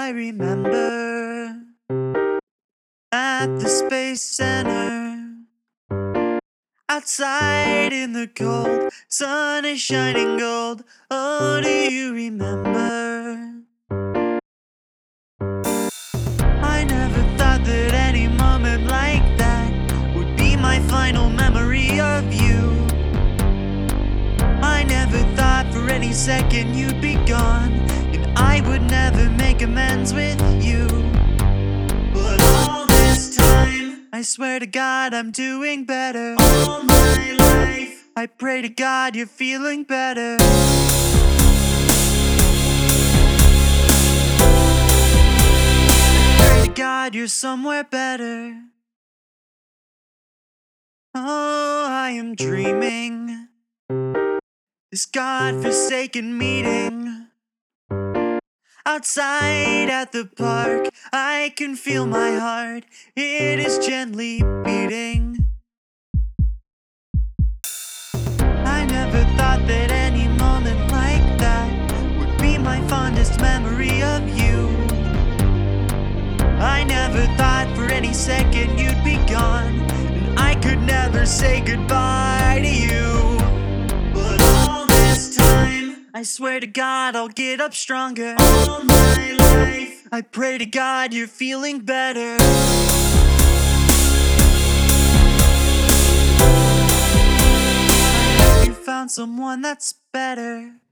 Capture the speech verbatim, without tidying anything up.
I remember at the Space Center. Outside in the cold, sun is shining gold. Oh, do you remember? I never thought that any moment like that would be my final memory of you. I never thought for any second you'd be gone, and I would never make amends with you. But all this time, I swear to God I'm doing better. All my life, I pray to God you're feeling better. I pray to God you're somewhere better. Oh, I am dreaming this God-forsaken meeting. Outside at the park, I can feel my heart, it is gently beating. I never thought that any moment like that would be my fondest memory of you. I never thought for any second you'd be gone, and I could never say goodbye to you. But all this time, I swear to God I'll get up stronger. All my life, I pray to God you're feeling better. I hope you found someone that's better.